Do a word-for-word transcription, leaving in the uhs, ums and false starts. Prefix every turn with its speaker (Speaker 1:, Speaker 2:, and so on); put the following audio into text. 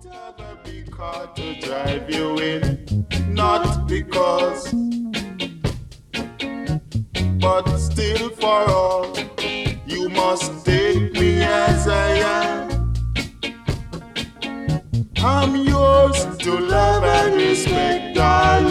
Speaker 1: Never be caught to drive you in, not because, but still for all, you must take me as I am. I'm yours to love and respect, darling.